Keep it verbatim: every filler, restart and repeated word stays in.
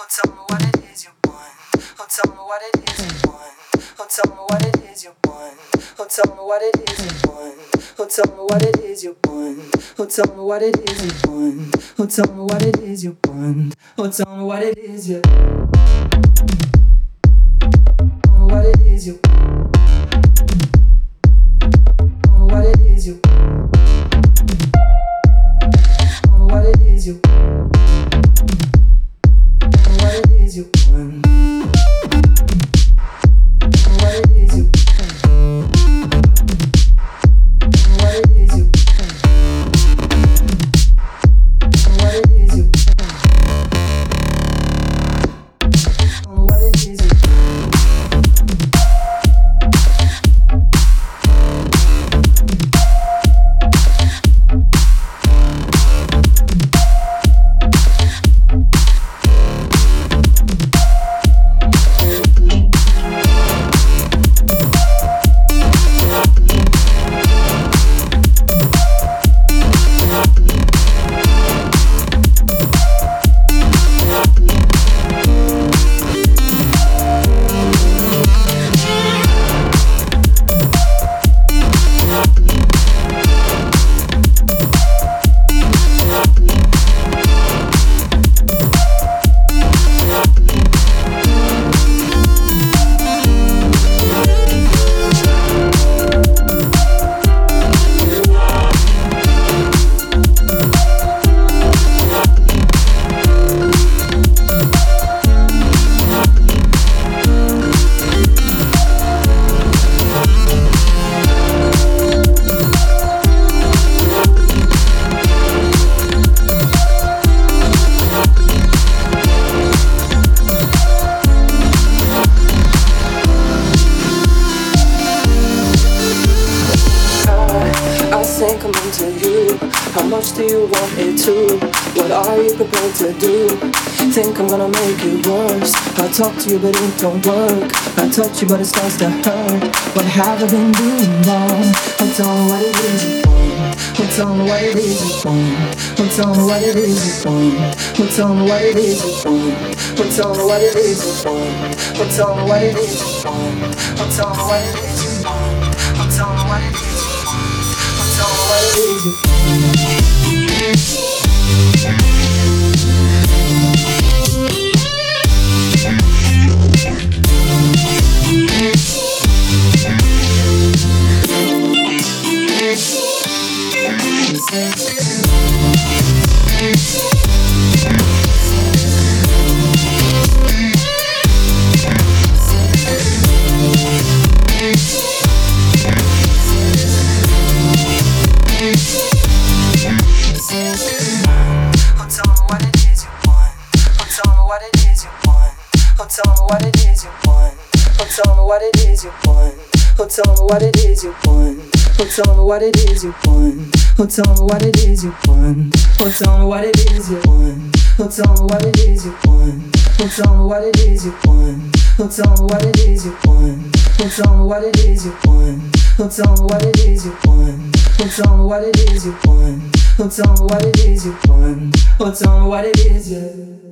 Oh, tell me what it is you want. Oh, tell me what it is you want. Oh, tell me what it is you want. Oh, tell me what it is you want. Oh, tell me what it is you want. Oh, tell me what it is you want. Oh, tell me what it is you want. Oh, tell me what it is you. Tell me what it is you. Tell me what it is you. Tell me what it is you. What it is you want? What it is you want? What it is you want? What it is you want? What it is you How much do you want it to? What are you prepared to do? Think I'm gonna make it worse. I talk to you but it don't work. I touch you but it starts to hurt. What have I been doing wrong? Oh, tell me what it is you want. Oh, tell me what it is you want. Oh, tell me what it is you want. Oh, tell me what it is you want. Oh, tell me what it is you want. Oh, tell me what it is you want. Oh, tell me what it is you want. Oh, tell me what it is you want. Oh, tell me what it is you want. Tell me what it is you want. Oh, tell me what it is you want. Oh, tell me what it is you want. Oh, tell me what it is you want. Oh, tell me what it is you want. Oh, tell me what it is you want. Oh, tell me what it is you want. Oh, tell me what it is you want. Oh, tell me what it is you want. Oh, tell me what it is you want. Oh, tell me what it is you want. Oh, tell me what it is you want. Oh, tell me what it is you want. Oh, tell me what it is you.